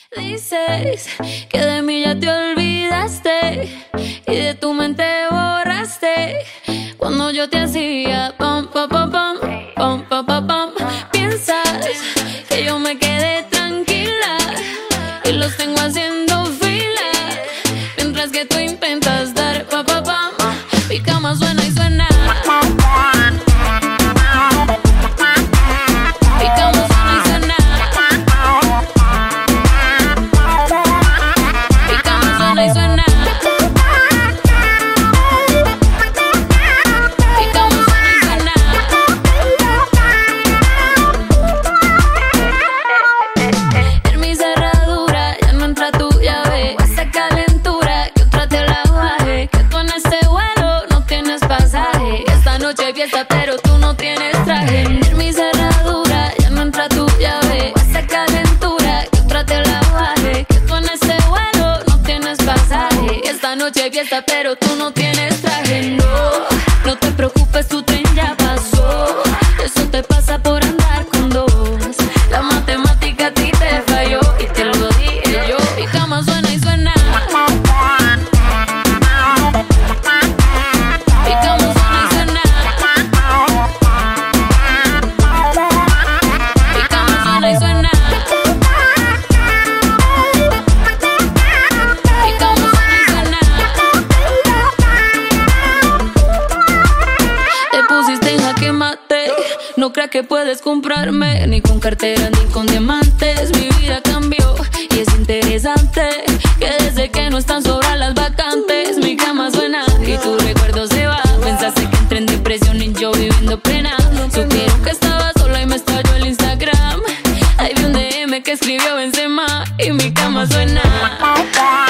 Dices que de mí ya te olvidaste y de tu mente borraste cuando yo te hacía pam, pam, pam, pam, pam, pam, pam, pam. Piensas que yo me quedé tranquila y los tengo haciendo fila mientras que tú intentas dar pam, pam, pam. Mi cama suena y suena. Pero tú no tienes traje. En mi cerradura ya no entra tu llave. Esa calentura que otra te la baje. Que tú en ese vuelo no tienes pasaje. Esta noche hay fiesta pero tú no tienes traje. No, no te preocupes, tu tren ya pasó. Eso te pasa por andar con dos. La matemática a ti te falló y te lo dije yo. Mi cama suena y suena. No creas que puedes comprarme ni con cartera ni con diamantes. Mi vida cambió y es interesante que desde que no están sobran las vacantes. Mi cama suena y tu recuerdo se va. Pensaste que entré en depresión y yo viviendo plena. Supieron que estaba sola y me estalló el Instagram. Ahí vi un DM que escribió Benzema y mi cama suena.